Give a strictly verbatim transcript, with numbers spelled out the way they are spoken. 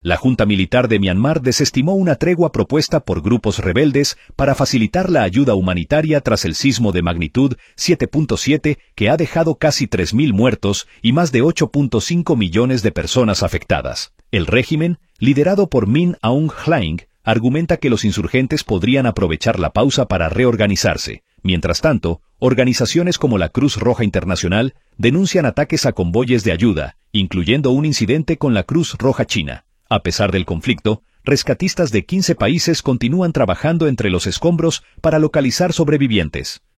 La Junta Militar de Myanmar desestimó una tregua propuesta por grupos rebeldes para facilitar la ayuda humanitaria tras el sismo de magnitud siete punto siete que ha dejado casi tres mil muertos y más de ocho punto cinco millones de personas afectadas. El régimen, liderado por Min Aung Hlaing, argumenta que los insurgentes podrían aprovechar la pausa para reorganizarse. Mientras tanto, organizaciones como la Cruz Roja Internacional denuncian ataques a convoyes de ayuda, incluyendo un incidente con la Cruz Roja China. A pesar del conflicto, rescatistas de quince países continúan trabajando entre los escombros para localizar sobrevivientes.